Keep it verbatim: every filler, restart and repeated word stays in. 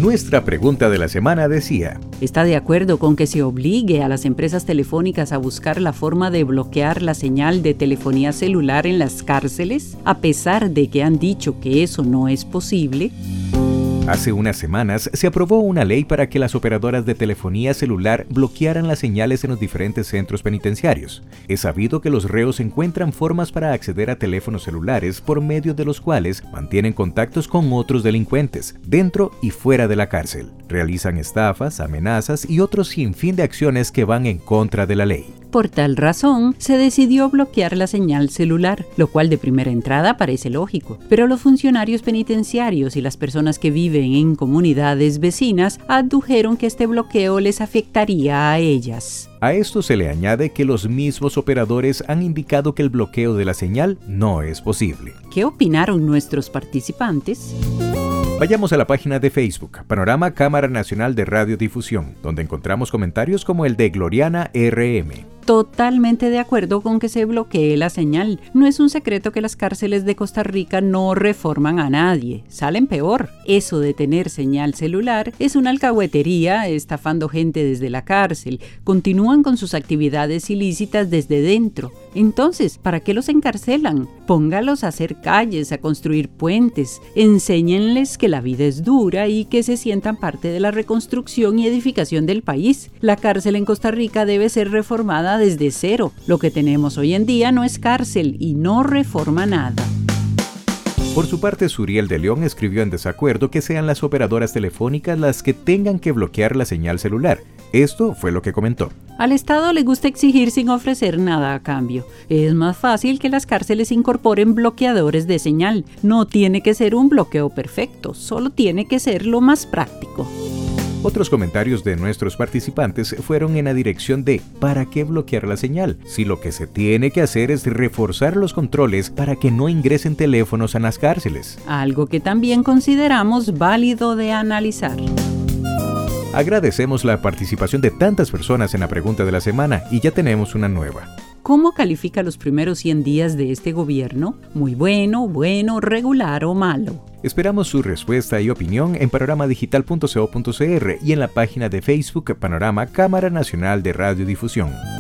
Nuestra pregunta de la semana decía: ¿está de acuerdo con que se obligue a las empresas telefónicas a buscar la forma de bloquear la señal de telefonía celular en las cárceles, a pesar de que han dicho que eso no es posible? Hace unas semanas se aprobó una ley para que las operadoras de telefonía celular bloquearan las señales en los diferentes centros penitenciarios. Es sabido que los reos encuentran formas para acceder a teléfonos celulares por medio de los cuales mantienen contactos con otros delincuentes, dentro y fuera de la cárcel. Realizan estafas, amenazas y otros sinfín de acciones que van en contra de la ley. Por tal razón, se decidió bloquear la señal celular, lo cual de primera entrada parece lógico. Pero los funcionarios penitenciarios y las personas que viven en comunidades vecinas adujeron que este bloqueo les afectaría a ellas. A esto se le añade que los mismos operadores han indicado que el bloqueo de la señal no es posible. ¿Qué opinaron nuestros participantes? Vayamos a la página de Facebook, Panorama Cámara Nacional de Radiodifusión, donde encontramos comentarios como el de Gloriana R M. Totalmente de acuerdo con que se bloquee la señal. No es un secreto que las cárceles de Costa Rica no reforman a nadie, salen peor. Eso de tener señal celular es una alcahuetería, estafando gente desde la cárcel. Continúan con sus actividades ilícitas desde dentro. Entonces, ¿para qué los encarcelan? Póngalos a hacer calles, a construir puentes. Enséñenles que la vida es dura y que se sientan parte de la reconstrucción y edificación del país. La cárcel en Costa Rica debe ser reformada desde cero. Lo que tenemos hoy en día no es cárcel y no reforma nada. Por su parte, Suriel de León escribió en desacuerdo que sean las operadoras telefónicas las que tengan que bloquear la señal celular. Esto fue lo que comentó. Al Estado le gusta exigir sin ofrecer nada a cambio. Es más fácil que las cárceles incorporen bloqueadores de señal. No tiene que ser un bloqueo perfecto, solo tiene que ser lo más práctico. Otros comentarios de nuestros participantes fueron en la dirección de ¿para qué bloquear la señal? Si lo que se tiene que hacer es reforzar los controles para que no ingresen teléfonos a las cárceles. Algo que también consideramos válido de analizar. Agradecemos la participación de tantas personas en la pregunta de la semana y ya tenemos una nueva. ¿Cómo califica los primeros cien días de este gobierno? ¿Muy bueno, bueno, regular o malo? Esperamos su respuesta y opinión en panoramadigital punto co punto cr y en la página de Facebook Panorama Cámara Nacional de Radiodifusión.